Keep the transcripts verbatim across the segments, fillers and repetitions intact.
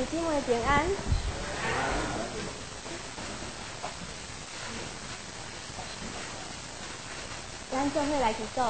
弟姊妹平安。咱做伙来祈祷。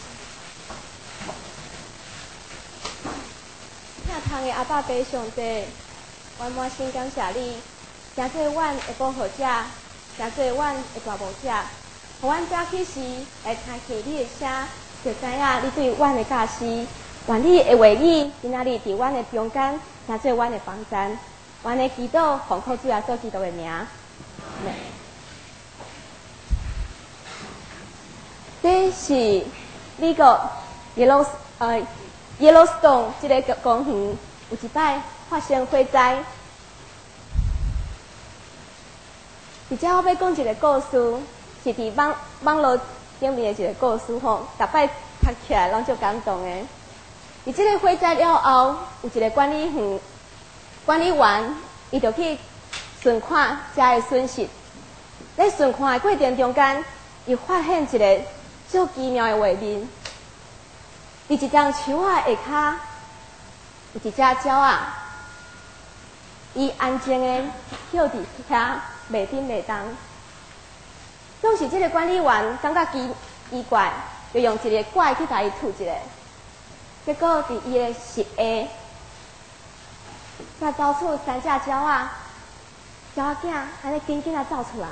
疼痛的阿爸爸上帝，我满心感谢你，诚做阮的保护者，诚做阮的大牧者，互阮早起时来听见你的声，就知影你对阮的教示。愿你的话语今仔日伫阮的中间，诚做阮的帮衬。阮的祈祷奉靠主耶稣基督的名。这是美国耶罗呃耶罗斯顿这个公园有一摆发生火灾。而且我要讲一个故事，是伫网网络顶面的一个故事吼，逐摆读起来拢足感动的。伫这个火灾了后，有一个管理员管理员，伊就去巡看遮的损失。在巡看的过程中间，伊发现一个足奇妙的画面。伫一张树仔下骹，有一只鸟仔，伊安静的歇伫遐，袂叮袂动。当时这个管理员感觉奇奇怪，就用一个拐去甲伊吐一下。结果伫伊的室下，才走出三只鸟仔，鸟仔囝安尼紧紧啊走出来。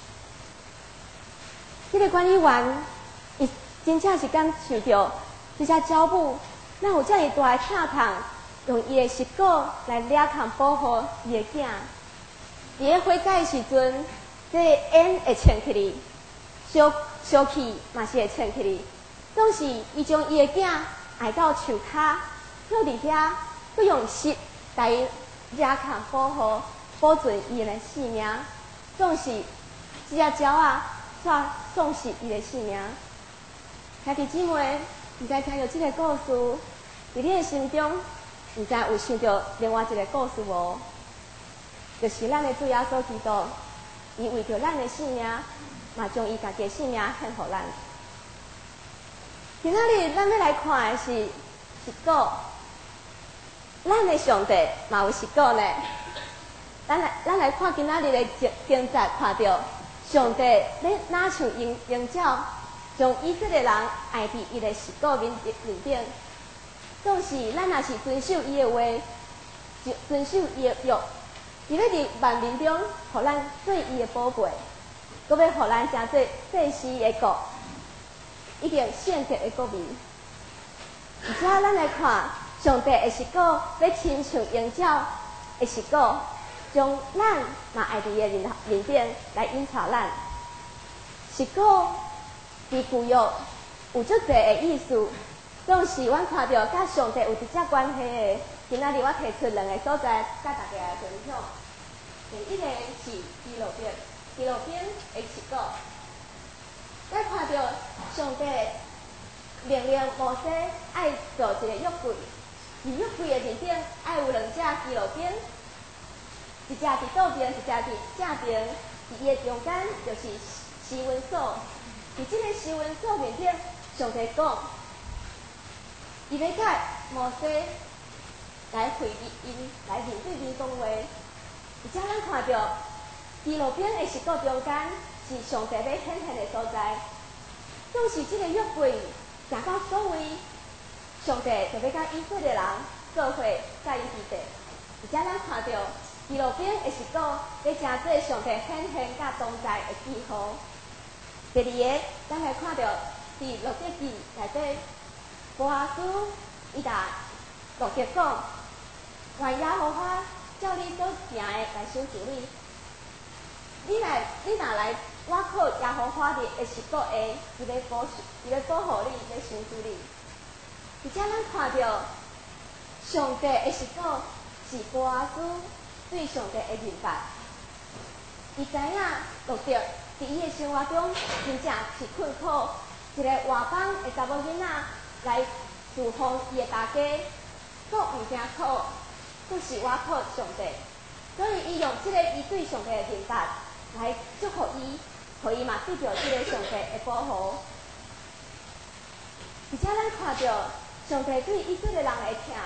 这个管理员，伊真正是感受到这只鸟母，哪有遮尔大的疼痛，用伊的膝骨来抓扛保护伊的囝。伫咧火灾的时阵，这个烟会窜起哩，烧烧气嘛是会窜起哩。当时伊将伊的囝挨到树骹，坐伫遐，佮用膝来抓扛保护，保存伊的性命。总是这只鸟仔煞丧失伊的性命。兄弟姊妹，毋知听到这个故事，伫你的心中，毋知有想到另外一个故事无？就是咱的主耶稣基督，伊为着咱的性命，嘛将伊家己的性命献互咱。今仔日咱要来看的是实果，咱的上帝嘛有实果呢。咱来咱来看今仔日的经经节，看到上帝要哪像鹰鹰鸟，将以色列人爱伫伊的实果面面顶。总是咱若是遵守伊的话，就遵守伊的约，伊要伫万民中，互咱做伊的宝贝，搁要互咱成做祭司的国。一个圣洁的国民，而且咱来看上帝的实果，要亲像鹰鸟的实果，将咱嘛爱伫伊的面面顶来引导咱。实果伫旧约有足侪的意思，总是阮看到甲上帝有直接关系的。今仔日我提出两个所在，甲大家来分享。第一个是基路伯，基路伯的实果。咱看到上帝命令摩西爱做一个约柜，而约柜的面顶爱有两只基路伯，一只伫倒边，一只伫正边，伫伊的中间就是施温所。伫这个施温所面顶，上帝讲，伊要甲摩西来会因来面对面讲话，而且咱看到基路伯的实果中间。是上帝要显现的所在，总是这个约柜行到所位，上帝就要甲以色列人做伙在伊之地。而且咱看到基路伯的实果，要成做上帝显现甲同在的记号。第二个，咱来看到伫路德记内底，波阿斯伊甲路德讲，愿耶和华照你所行的来赏赐你。你来，你若来。我靠耶和华的实果下，伊要保，伊要保护你，要赏赐你。而且咱看到上帝的实果是波阿斯对上帝的明白。伊知影路德伫伊的生活中真正是困苦，一个外邦的查某囡仔来侍奉伊的大家，佫毋惊苦，佫是我靠上帝。所以伊用即个伊对上帝的明白来祝福伊。互伊嘛得到即个上帝的保护，而且咱看到上帝对以色列人的疼，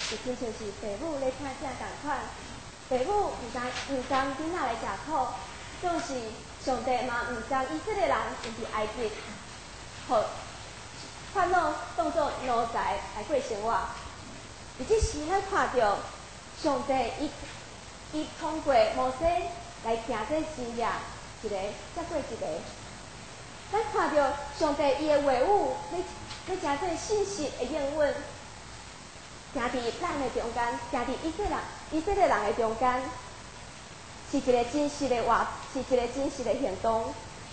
就亲像是父母咧请囝共款，父母毋知毋甘囡仔来食苦，总是上帝嘛毋甘以色列人入去埃及，互烦恼当作奴才来过生活。而即时咱看到上帝伊伊通过摩西来行这新约，一个再过一个。咱看到上帝伊的话语，咧咧行这信息的应允，行伫咱的中间，行伫以色列以色列人的中间，是一个真实的话，是一个真实的行动。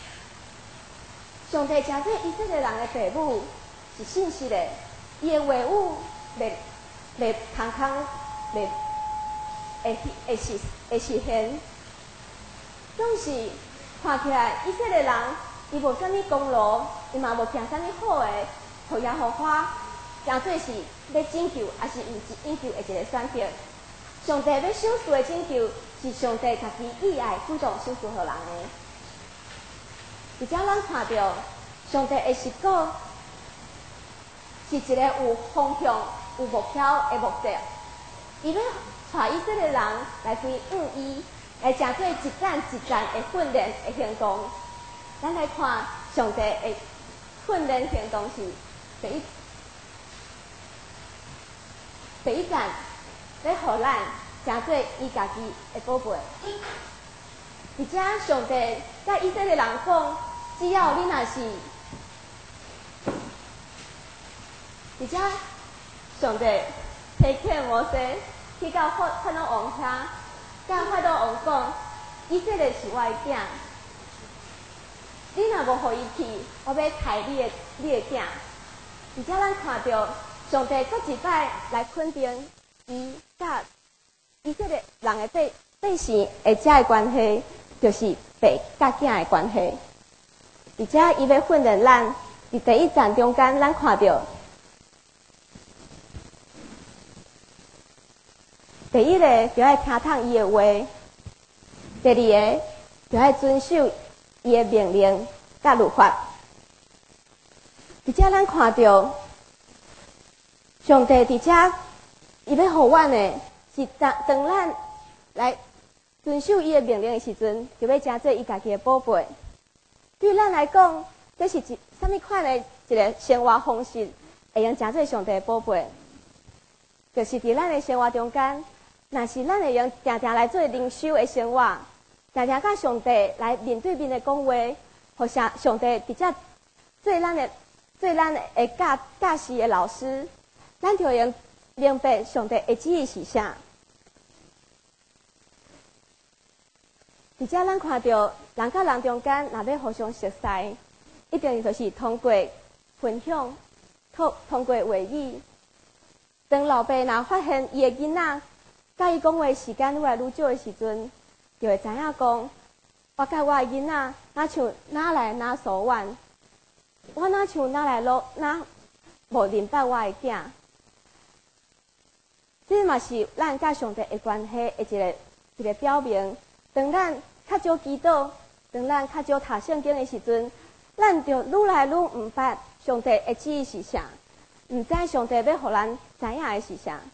上帝将这以色列人的父母是信实的，伊的话语袂袂空空，袂会会实会实现。总是看起来以色列人伊无啥物功劳，伊嘛无行啥物好的，互耶和华当做是要拯救，还是毋是拯救的一个选择。上帝要赏赐的拯救，是上帝家己意爱主动赏赐互人的。而且咱看到上帝的实果，是一个有方向、有目标的目的。伊要带以色列人来归五伊，来成做一站一站的训练的行动。咱来看上帝的训练行动是第一第一站，要互咱成做伊家己的宝贝。而且上帝甲以色列人讲，只要你若是，而且上帝提起摩西去到法法老王遐，甲法老王讲，以色列是我的囝，你若无互伊去，我要杀你的你的囝。而且咱看到上帝搁一摆来肯定伊甲以色列人的对对神的遮的关系，就是爸甲囝的关系。而且伊要训练咱，伫第一站中间，咱看到第一个就要听从伊的话，第二个就要遵守伊的命令甲律法。而且咱看到上帝伫遮，伊要互阮的是当当咱来遵守伊的命令的时阵，就要成做伊家己的宝贝。对咱来讲，这是一什么款的一个生活方式，会用成做上帝的宝贝？就是伫咱的生活中间，若是咱会用常常来做灵修的生活，常常甲上帝来面对面的讲话，互上上帝直接做咱的做咱的教教师的老师，咱就会用明白上帝的旨意是啥。而且咱看到人甲人中间，若要互相熟悉，一定就是通过分享，通通过话语。当老爸若发现伊的囡仔甲伊讲话时间愈来愈少的时阵，就会知影讲，我甲我的囡仔哪像哪来哪疏远，我哪像哪来落哪无明白我的囝。这嘛是咱甲上帝的关系的一个一个表明。当咱较少祈祷，当咱较少读圣经的时阵，咱就愈来愈毋捌上帝的旨意是啥，毋知上帝要互咱知影的是啥。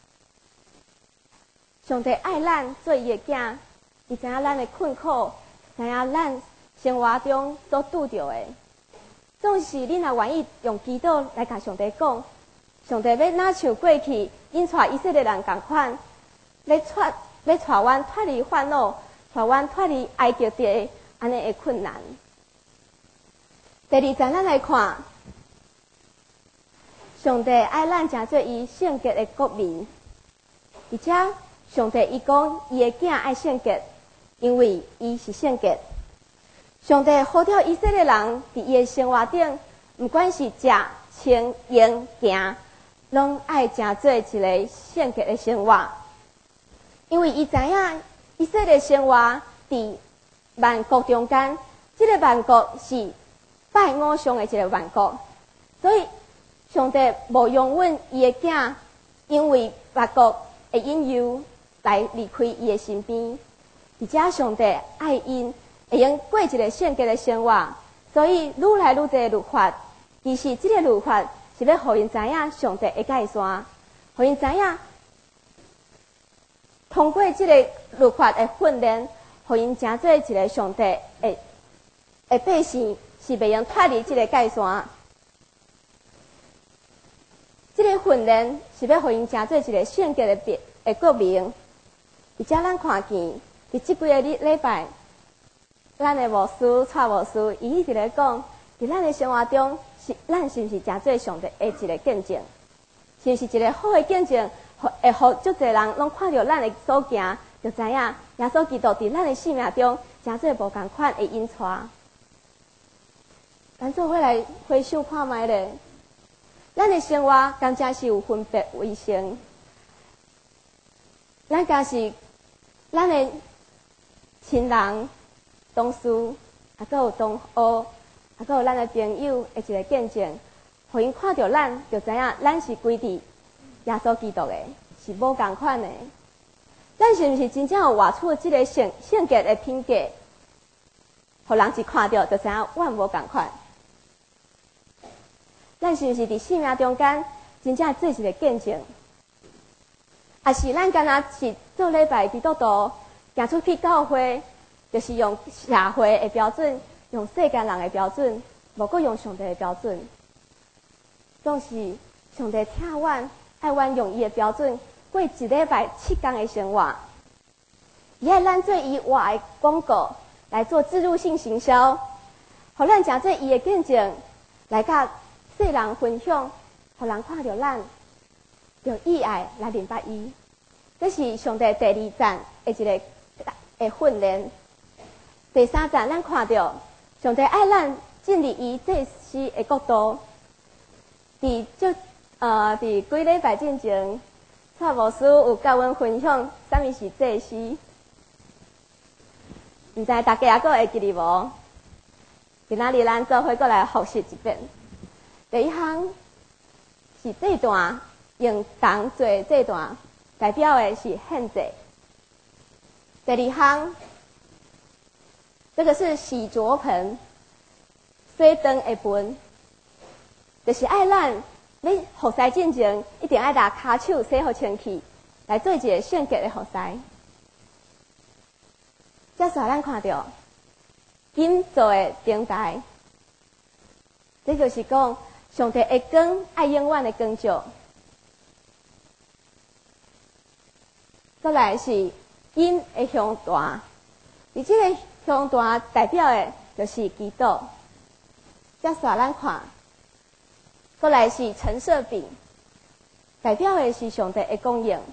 上帝爱咱做伊的囝，伊知影咱的困苦，知影咱生活中所拄着的。总是你若愿意用祈祷来甲上帝讲，上帝要哪像过去引带以色列人共款，要带要带阮脱离烦恼。带阮脱离埃及地安尼的困难。第二站，咱来看，上帝爱咱成做伊圣洁的国民，而且上帝伊讲伊的囝爱圣洁，因为伊是圣洁。上帝呼召以色列人伫伊的生活顶，毋管是食、穿、用、行，拢爱成做一个圣洁的生活，因为伊知影。以色列生活伫万国中间，这个万国是拜偶像的一个万国，所以上帝无容允伊的囝因为别国的引诱来离开伊的身边，而且上帝爱因会用过一个圣洁的生活，所以愈来愈多的律法，其实这个律法是要互因知影上帝会甲伊线，互因知影通过这个律法的训练，互因成做一个上帝的的百姓，是袂用脱离这个界线。这个训练是要互因成做一个圣洁的别的国民。而且咱看见，伫即几个礼礼拜，咱的牧师、蔡牧师，伊一直咧讲，伫咱的生活中，是咱是毋是真做上帝的一个见证？是毋是一个好的见证？会互足侪人拢看到咱的所行，就知影耶稣基督伫咱的生命中，真做无共款的引带。咱做伙来回首看觅咧，咱的生活敢真是有分别为圣？咱敢是咱的亲人、同事，啊，阁有同学，啊，阁有咱的朋友的一个见证，互因看到咱，就知影咱是归伫耶稣基督的，是无共款的。咱是毋是真正有活出即个圣圣洁的品格，互人一看到就知影阮无共款？咱是毋是伫生命中间真正做一个见证？啊，是咱敢若是做礼拜基督徒，行出去教会，就是用社会的标准，用世间人的标准，无过用上帝的标准。总是上帝疼阮，爱阮用伊的标准过一礼拜七天的生活。伊爱咱做伊活的广告，来做植入性行销，互咱诚做伊的见证，来甲世人分享，互人看到咱。用意爱来明白伊，这是上帝第二站的一个的训练。第三站，咱看到上帝爱咱进入伊祭司的国度。伫这呃，伫几礼拜之前，蔡牧师有甲阮分享啥物是祭司，毋知大家还阁会记得无？今仔日咱做伙过来复习一遍。第一项是这段。用同做这段代表的是献祭。第二项，这个是洗濯盆，洗肠的盆，就是爱咱要服侍进前，一定爱拿骹手洗好清气，来做一个圣洁的服侍。接下来咱看到金做的灯台，这就是讲上帝的光爱永远的光照。再来是金的香坛，而这个香坛代表的就是基督。接下来咱看，再来是陈设饼，代表的是上帝的供应。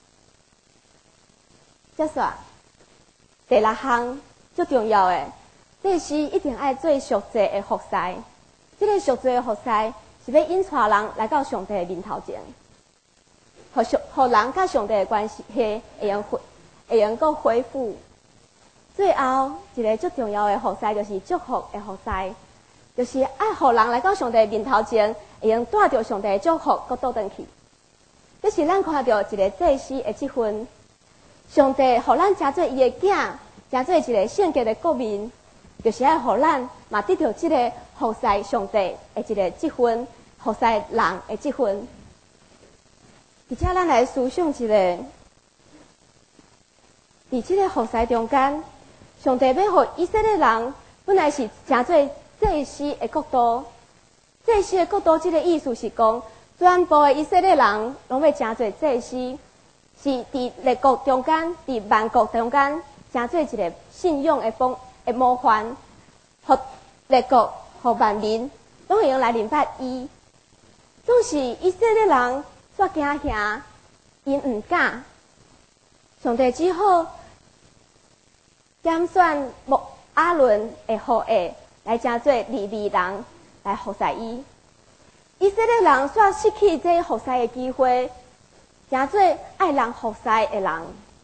接下来第六项最重要的，这是一定爱做赎罪的服侍。这个赎罪的服侍是要引带人来到上帝的面头前。互上，互人甲上帝的关系会用恢，会用个恢复。最后一个最重要的服侍就是祝福的服侍，就是爱互人来到上帝的面头前，会用带着上帝的祝福，搁倒转去。这是咱看到一个祭司的这份，上帝互咱诚做伊的囝，诚做一个圣洁的国民，就是爱互咱嘛得到这个服侍上帝的一个这份，服侍人的这份。而且咱来思想一下，伫这个服侍中间，上帝要互以色列人本来是诚做祭司的国度。祭司的国度，这个意思是讲，全部的以色列人拢要诚做祭司，是伫列国中间，伫万国中间，诚做一个信仰的方的模范，互列国、互万民拢会用来明白伊。总是以色列人。煞惊吓，因毋敢。上帝只好拣选木亚伦的后裔来诚做利未人来服侍伊。以色列人煞失去这服侍的机会，诚做爱人服侍的人。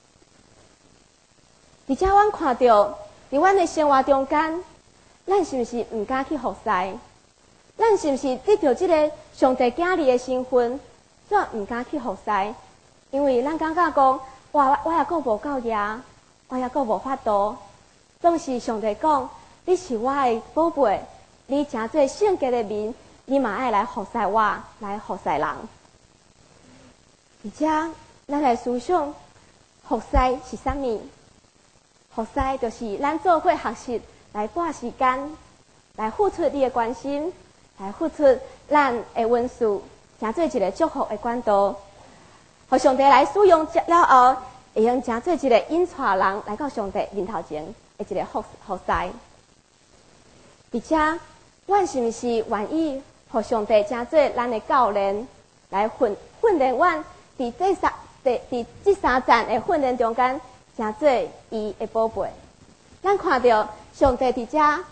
而且阮看到，伫阮的生活中间，咱是毋是毋敢去服侍？咱是毋是得到这个上帝囝儿的身份？煞毋敢去服侍，因为咱感觉讲，我我也阁无够业，我也阁无法度。总是上帝讲，你是我的宝贝，你诚做圣洁的民，你嘛爱来服侍我，来服侍人。而且，咱来思想， 服侍是啥物？服侍就是咱做伙学习来拨时间，来付出你的关心，来付出咱的温素，成做一个祝福的管道，互上帝来使用了后，会用成做一个引带人来到上帝面头前的一个服服侍。而且，阮是毋是愿意互上帝成做咱的教练，来训训练阮伫这三伫伫这三站的训练中间，成做伊的宝贝。咱看到上帝伫遮，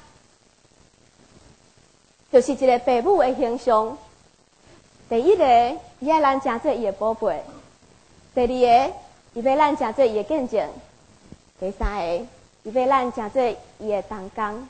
就是一个父母的形象。第一个，伊爱咱成做伊的宝贝；第二个，伊要咱成做伊的见证；第三个，伊要咱成做伊的同工。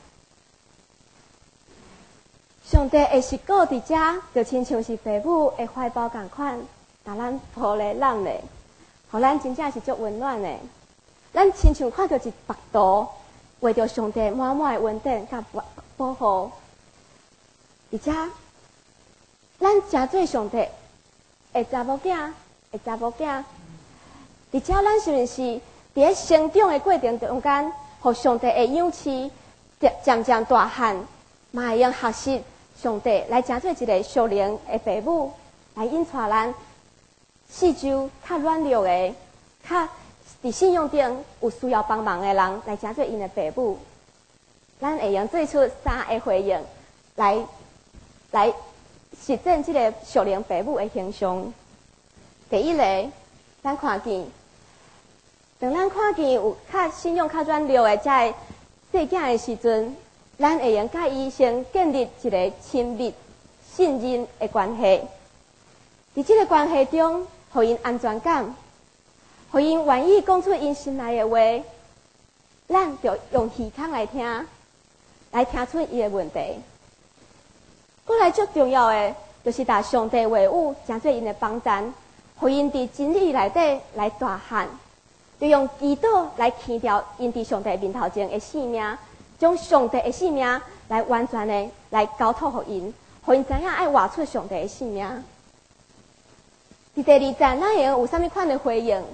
上帝的实果伫遮，就亲像是父母的怀抱共款，把咱抱咧揽咧，互咱真正是足温暖的。咱亲像看到一幅图，为着上帝满满的恩典甲保护，而且咱真做上帝的查某囝，的查某囝，而且咱是毋是伫咧成长的过程中间，互上帝的养赐渐渐大汉，嘛会用学习上帝来成做一个属灵的父母，来引带咱四周较软弱的、较伫信仰顶有需要帮忙的人，来成做因的父母。咱会用做出三个回应，来来实践这个属灵父母的形象。第一个，咱看见，当咱看见有较信仰较软弱的这个细囝的时阵，咱会用甲伊先建立一个亲密、信任的关系。伫这个关系中，互因安全感，互因愿意讲出因心内的话，咱就用耳孔来听，来听出伊的问题。过来最重要的，就是把上帝话语成做因的帮衬，互因伫真理内底来大汉，就用祈祷来牵掉因伫上帝面头前的性命。将上帝的性命来完全的来交托互因，互因知影爱活出上帝的性命。伫第二站，咱会有啥物款的回应？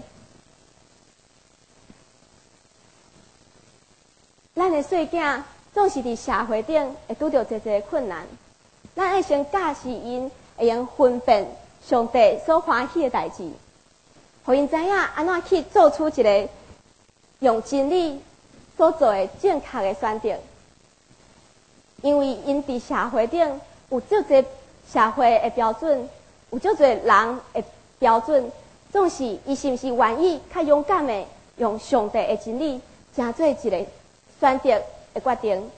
咱的细囝总是伫社会顶会拄到一些困难，咱爱先教示因，会用分辨上帝所欢喜的代志，互因知影安怎去做出一个用真理所做的正确的选择，因为因伫社会顶有足侪社会的标准，有足侪人的标准，总是伊是毋是愿意较勇敢的用上帝的真理，成做一个选择的决定，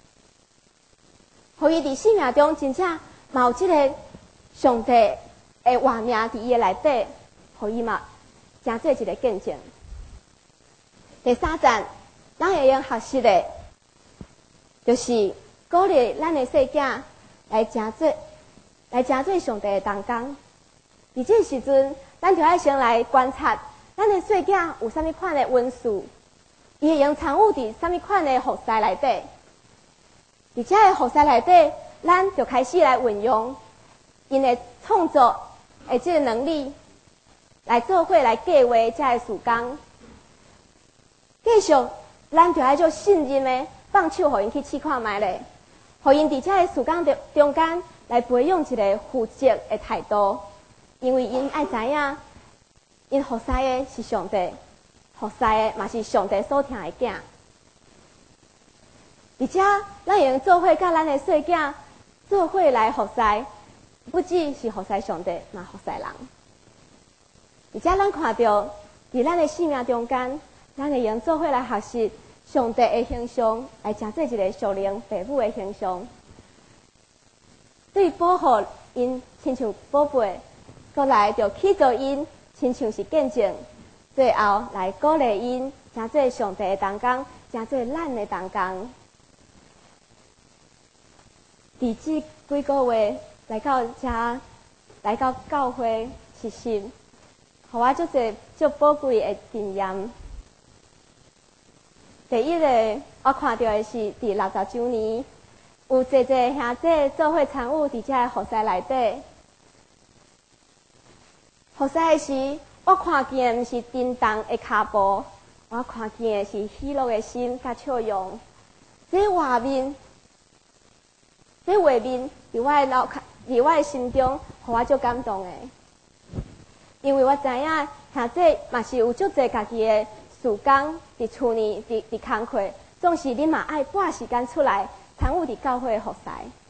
互伊伫生命中真正嘛有即个上帝的画面伫伊的内底，互伊嘛成做一个见证。第三站。咱会用学习的，就是鼓励咱的细囝来成做，来成做上帝的同工。伫这时阵，咱就要先来观察咱的细囝有啥物款的温素，伊会用参与伫啥物款的服侍内底。伫这个服侍内底，咱就开始来运用因的创作的这个能力，来做伙来计划这个时间，继续。咱就爱做信任的放手，互因去试看卖咧，互因伫遮个时间中间来培养一个负责的态度，因为因爱知影，因服侍的是上帝，服侍的嘛是上帝所疼的囝。而且咱用做伙甲咱的细囝做伙来服侍，不只是服侍上帝，嘛服侍人。而且咱看到伫咱的生命中间。咱会用做伙来学习上帝的形象，来成做一个属灵父母的形象，对保护因亲像宝贝，过来就去做因亲像是见证，最后来鼓励因成做上帝的同工，成做咱的同工。伫这几个月来到遮，来到教会实习，互我足侪足宝贵的经验。第一个，我看到的是伫六十周年，有侪侪兄弟做伙参与伫遮个服侍内底。服侍的时， 我看见的毋是震动的脚步，我看见的是喜乐的心甲笑容。这画面，这画面伫我的脑壳，伫我的心中，互我足感动的。因为我知影，兄弟嘛是有足侪家己的事工，伫厝里，伫伫工课，总是你嘛爱拨时间出来参与伫教会的服侍。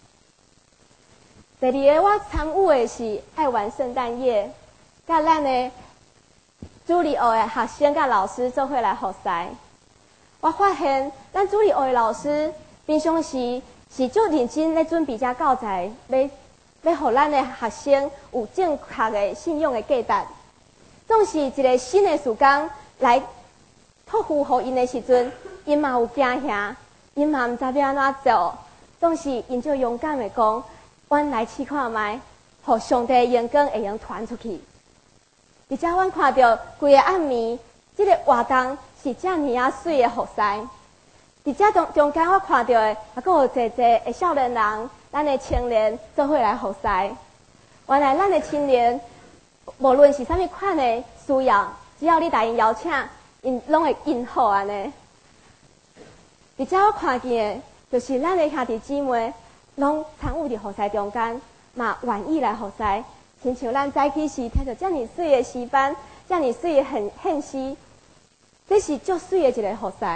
第二个我参与的是爱玩圣诞夜，甲咱的主日学的学生甲老师做伙来服侍。我发现咱主日学的老师平常时是足认真咧准备遮教材，要要互咱的学生有正确的信仰的价值。总是一个新的事工来托付互因的时阵，因嘛有惊吓，因嘛毋知要安怎做，总是因就勇敢的讲，阮来试看觅，互上帝的阳光会用传出去。而且阮看到规个暗暝，即、这个活动是遮尔啊水的服侍。伫遮中中间，我看到的，也阁有侪侪的少年人，咱的青年做伙来服侍。原来咱的青年，无论是啥物款的需要，只要你答应邀请，因拢会应好安尼。而且我看见的，就是咱的兄弟姊妹，拢参与伫服侍中间，嘛愿意来服侍。亲像咱早起时听到遮尔水的诗班，遮尔水的献献诗，这是足水的一个服侍。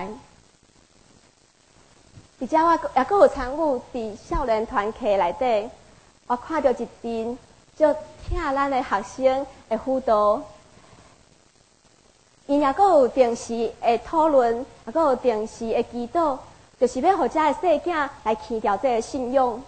而且我也阁有参与伫少年团契内底，我看到一阵足疼咱的学生的辅导，因也阁有定时的讨论，也阁有定时的祈祷，就是要互遮的细囝来去掉这个信仰。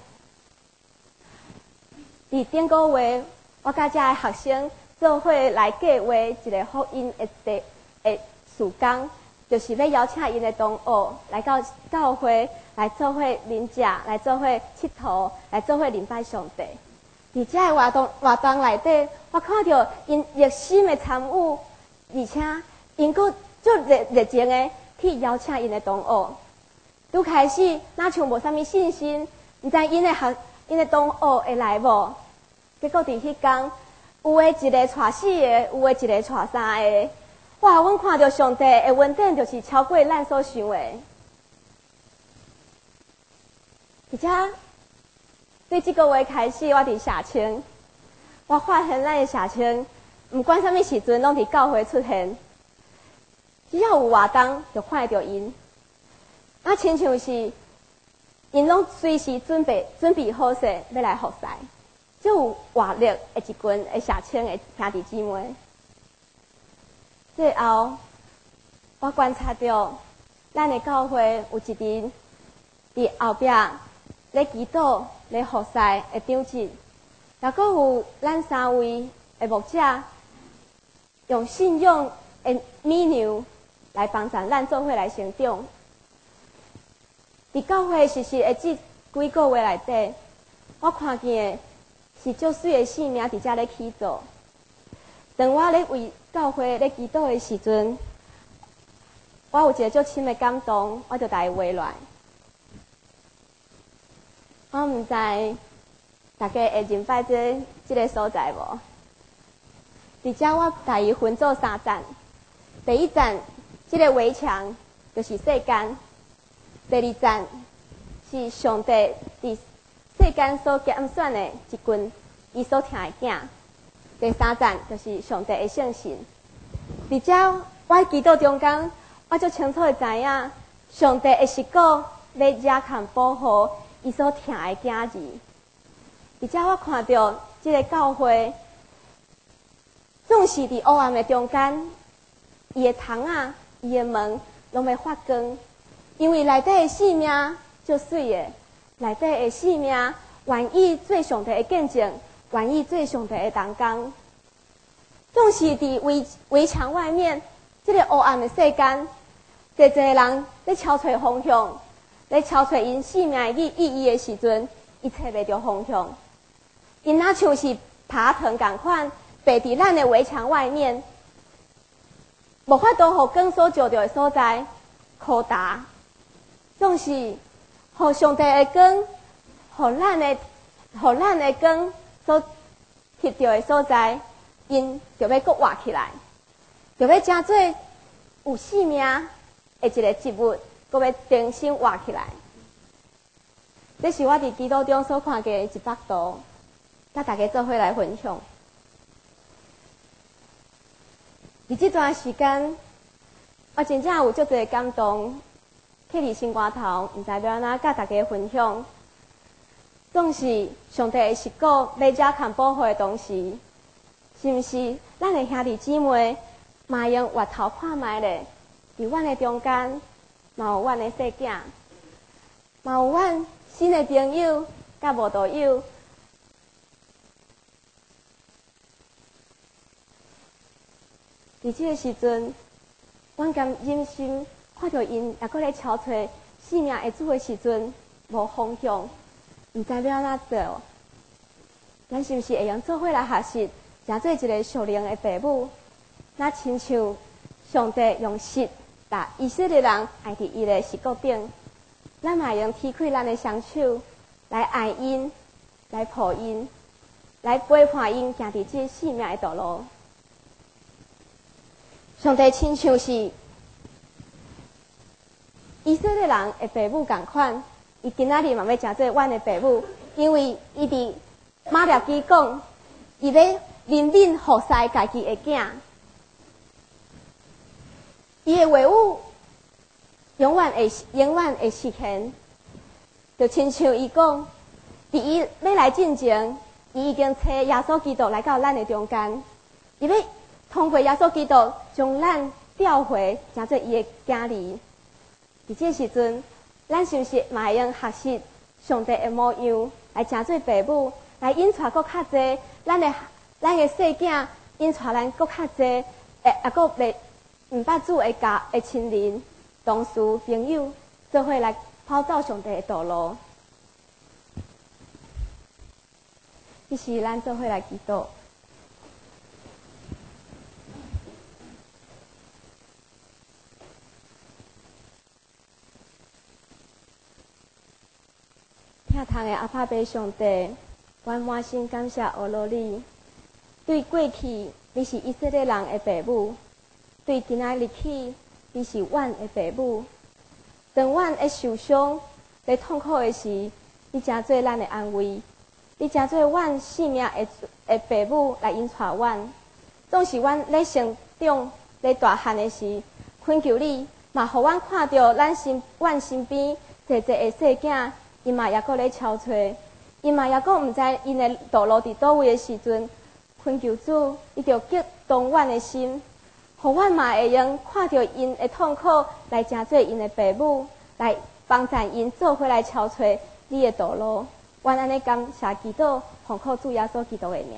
伫顶个月，我甲遮的学生做伙来计划一个福音的的的事工，就是要邀请因的同学来到教会来做伙啉食，来做伙佚佗，来做伙礼拜上帝。伫遮的活动活动内底，我看到因热心的参与，而且因阁足热热情的去邀请因的同学。拄开始，哪像无啥物信心，毋知因的学因的同学会来无？结果伫迄天，有诶一个带四个，有诶一个带三个。哇！阮看到上帝的恩典，就是超过咱所想诶。而且，对即个月开始，我伫社青，我发现咱的社青，毋管啥物时阵，拢伫教会出现。只要有活动，就看到因。啊，亲像是因拢随时准备准备好势要来服侍，就有活力的一群的社青的兄弟姊妹。最后，我观察到咱的教会有一阵伫后壁咧祈祷、咧服侍的长子，也阁有咱三位的牧者用信仰的米粮来帮助咱做伙来成长。伫教会实施的这几个月内底，我看见的是足水的性命伫遮咧起造。当我咧为教会咧祈祷的时阵，我有一个足深的感动，我就甲伊话来。我毋知大家会认捌这这个所在无？伫遮我甲伊分做三站。第一站，这个围墙就是世间；第二站是上帝伫世间所拣选的一群伊所疼的囝；第三站就是上帝的圣神。伫遮我祈祷中间，我就清楚的知影，上帝的实果要遮看保护伊所疼的囝儿。而且我看到这个教会，总是伫黑暗的中间，伊的窗仔、伊的门拢要发光，因为内底的性命足水的，内底的性命愿意做上帝的见证，愿意做上帝的同工。总是伫围围墙外面，这个黑暗的世间，侪侪人咧找找方向，咧找找因性命的意义的时阵，伊找袂着方向。因若像是爬藤共款，爬伫咱的围墙外面，无法度互光所照着的所在靠达，总是互上帝的光，互咱的互咱的光所翕着的所在， 因就要搁活起来，就要真做有生命的一个植物，搁要重新活起来。这是我伫基督中所看见的一幅图，甲大家做伙来分享。伫这段时间，我真正有足侪感动，去伫心肝头，毋知要安怎甲大家分享。总是上帝的十股要遮看保护的同时，是毋是咱的兄弟姊妹嘛用回头看卖咧？伫阮的中间，嘛有阮的细囝，嘛有阮新的朋友甲无道友。伫即个时阵，阮甘忍心看到因也搁咧敲找生命的主的时阵，无方向，毋知要安怎做。咱是毋是会用做伙来学习，成做一个属灵的父母？那亲像上帝用石把以色列人爱伫伊的石骨顶，咱嘛用提开咱的双手来爱因，来抱因，来陪伴因行伫这生命的道路。上帝亲像是以色列人的父母同款，伊今仔日嘛要成做阮的父母，因为伊伫马利基讲，伊要怜悯服侍家己的囝。伊的话语永远会永远会实现，就亲像伊讲，伫伊要来进前，伊已经找耶稣基督来到咱的中间，伊要通过耶稣基督将咱调回，成做伊的囝儿。伫这时阵，咱是毋是嘛会用学习上帝的模样，来成做父母，来引带搁较济咱的咱的细囝，引带咱搁较济，诶，也搁袂毋捌主的家的亲人、同事、朋友，做伙来跑走上帝的道路。于是咱做伙来祈祷。疼痛的阿爸爸上帝，阮满心感谢阿罗你。对过去，你是以色列人的父母；对今仔日起，你是阮的父母。当阮会受伤、在痛苦的时，你真做咱的安慰；你真做阮生命的的父母来引带阮。总是阮咧成长、咧大汉的时，恳求你，嘛，互阮看到咱身阮身边侪侪的细囝。因嘛也搁咧敲找，因嘛也搁毋知因的道路伫倒位的时阵，恳求主，伊着激动阮的心，互阮嘛会用看到因的痛苦来成做因的父母，来帮助因做伙来敲找你的道路。阮安尼感谢祈祷，奉靠主耶稣基督的名。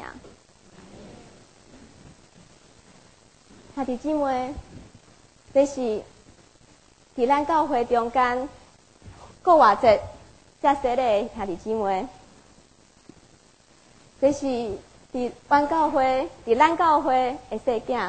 兄弟姊妹，这是伫咱教会中间过偌济。遮些个兄弟姊妹，这是伫阮教会、伫咱教会的细囝，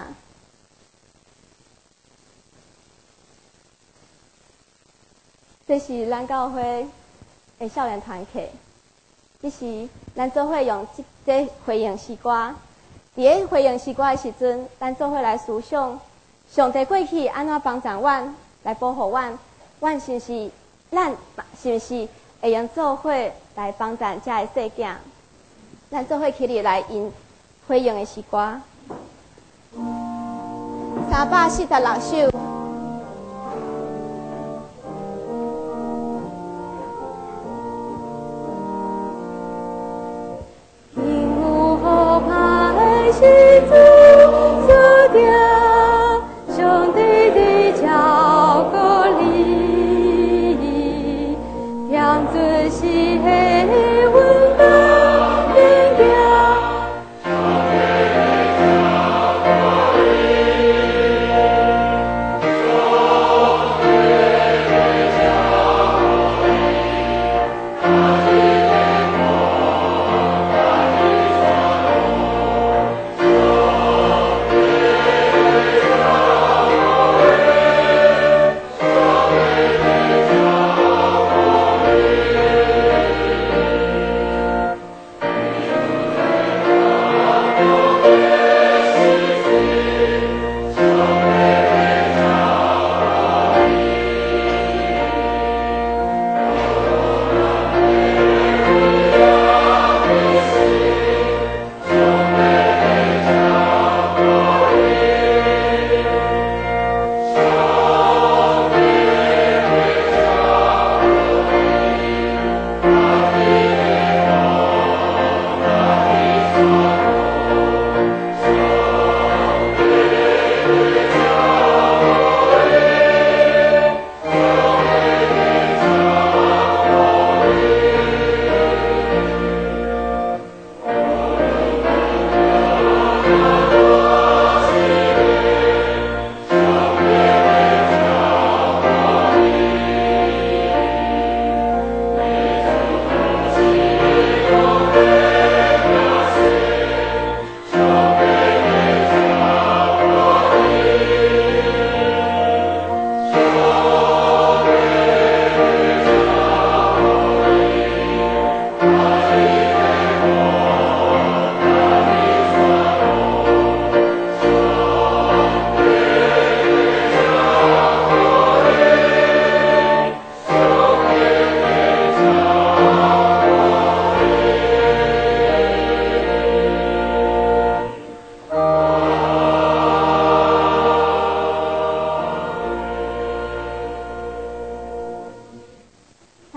这是咱教会的少年团契。这是咱做伙用这这回应诗歌，伫咧回应诗歌的时阵，咱做伙来思想，上帝过去安怎帮助阮，来保护阮，阮是毋是咱是毋是？会用做伙来帮助遮个细囝，咱做伙起立来因回应的诗歌，三百四十六首。因有好怕的时主所定，上帝的照顾你。让自喜黑温暖面条，上帝的照顾你，上帝的照顾你，他是的梦，他的笑容，上帝的照顾你，上帝的照顾你。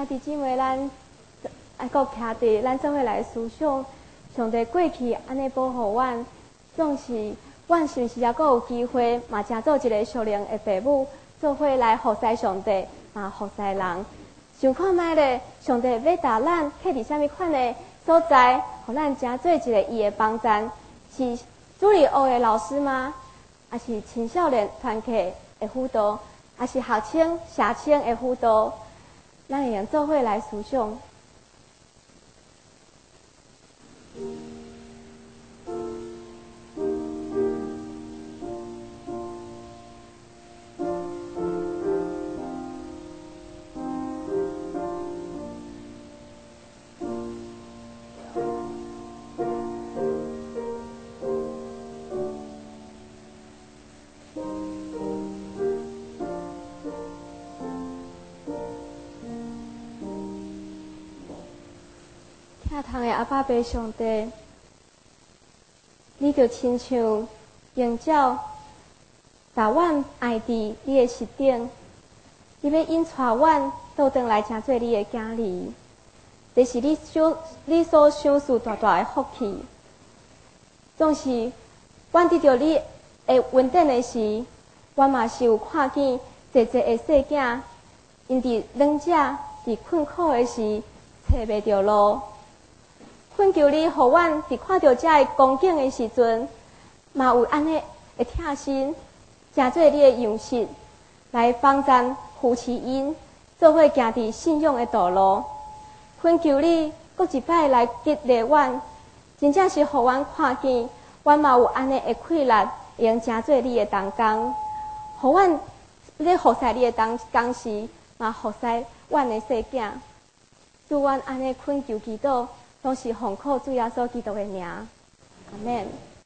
弟姊妹，咱爱搁徛伫咱做伙来思想，上帝过去安尼保护阮，总是阮是毋是还阁有机会，嘛诚做一个属灵的父母，做伙来服侍上帝，嘛服侍人。想看觅咧，上帝要带咱去伫啥物款的所在，互咱诚做一个伊的帮站，是主日学的老师吗？还是青少年团契的辅导？还是学青、社青的辅导？咱会用做伙来思想。疼痛的阿爸爸上帝，你就亲像鹰鸟，把阮爱伫你的膝顶，你要引带阮倒转来，成做你的囝儿。这是你所你所享受大大的福气。总是阮得到你的恩典的时，阮嘛是有看见济济的细囝，因伫软者、伫困苦的时，找袂着路。恳求你，互阮伫看到遮个光景的时阵，嘛有安尼会疼心，诚做你的样式，来帮助扶持因，做伙行伫信仰的道路。恳求你，搁一摆来激励阮，真正是互阮看见，阮嘛有安尼的气力，会用诚做你的同工，互阮咧服侍你的同工时，嘛服侍阮的细囝。祝阮安尼恳求祈祷。都是奉靠主耶稣基督的名，阿免。